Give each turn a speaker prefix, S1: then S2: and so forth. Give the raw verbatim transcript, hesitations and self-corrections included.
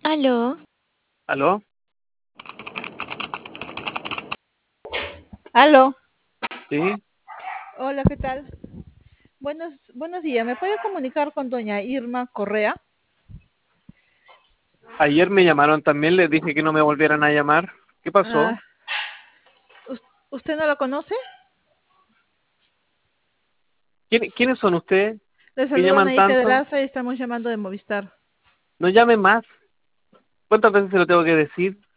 S1: Aló,
S2: ¿Aló?
S3: Aló,
S2: Sí.
S3: hola, ¿qué tal? Buenos, buenos días. ¿Me puede comunicar con doña Irma Correa?
S2: Ayer me llamaron también, les dije que no me volvieran a llamar. ¿Qué pasó?
S3: Ah, ¿us- ¿usted no la conoce?
S2: ¿Quién- ¿Quiénes son ustedes?
S3: Le
S2: ¿Qué
S3: saluda
S2: llaman
S3: Nadia
S2: tanto?
S3: Pedraza y estamos llamando de Movistar.
S2: No llamen más. ¿Cuántas veces se lo tengo que decir?